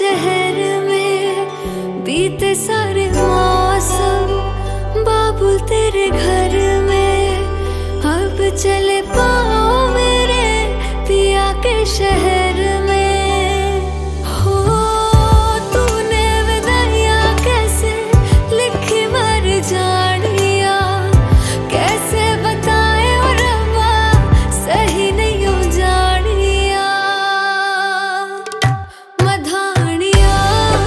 शहर में बीते सारे मौसम, बाबुल तेरे घर में अब चले पाओ मेरे पिया के शहर में। हो तूने विदाइयां कैसे लिखी मर जानिया, कैसे बताए और रब्बा सही नहीं हो जानिया। मधानिया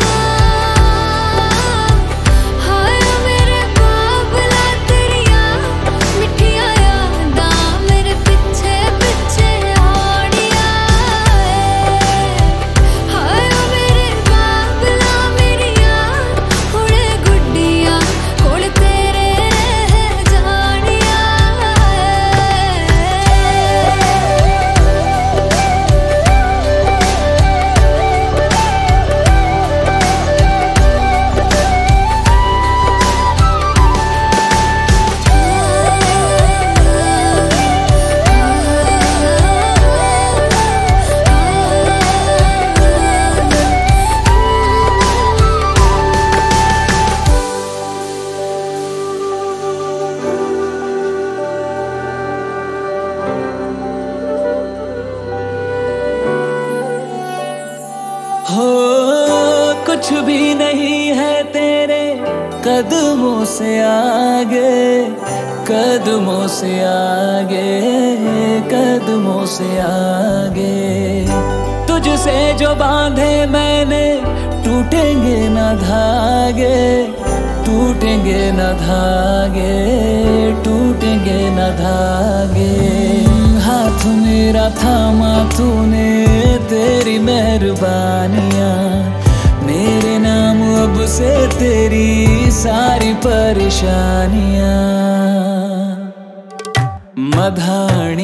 हाय मेरे बाबला तेरिया मिठिया यादा मेरे पिछे पिछे आड़िया। हाय मेरे बाबला मेरिया हुणे गुड्डिया कोल तेरे रह जानिया। हो कुछ भी नहीं है तेरे कदमों से आगे, कदमों से आगे, कदमों से आगे। तुझसे जो बांधे मैंने टूटेंगे न धागे, टूटेंगे न धागे, टूटेंगे न धागे। हाथ मेरा थामा तूने तेरी मेहरबानियाँ, मेरे नाम अब से तेरी सारी परेशानियाँ। मधानी